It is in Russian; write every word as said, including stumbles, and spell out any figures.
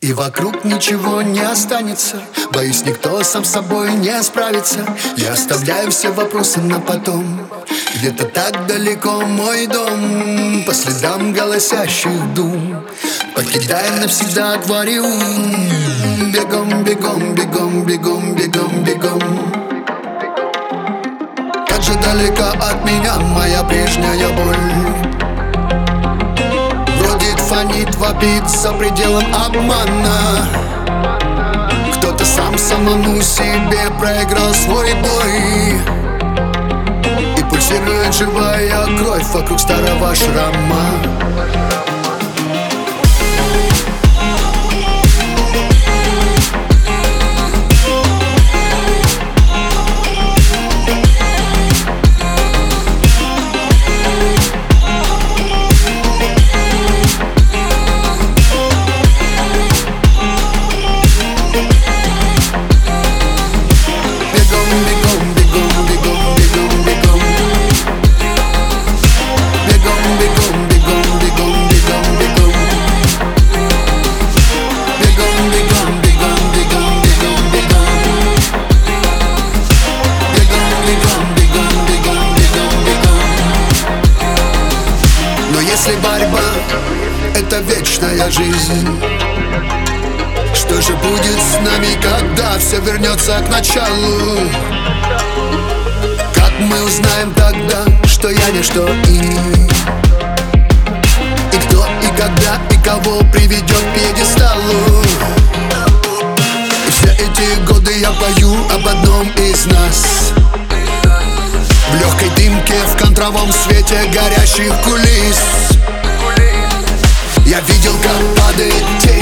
и вокруг ничего не останется. Боюсь, никто сам с собой не справится. Я оставляю все вопросы на потом. Где-то так далеко мой дом, по следам голосящих дум, покидая навсегда аквариум. Бегом, бегом, бегом, бегом, бегом, бегом. Как же далека от меня моя прежняя боль. Бродит, фонит, вопит за пределом обмана. Кто-то сам самому себе проиграл свой бой, и пульсирует живая кровь вокруг старого шрама. Если борьба — это вечная жизнь, что же будет с нами, когда все вернется к началу? Как мы узнаем тогда, что я ничто и И кто, и когда, и кого приведет к пьедесталу? И все эти годы я пою об одном из нас, в легкой дымке, в контровом свете горящих кулис. Я видел, как падает тень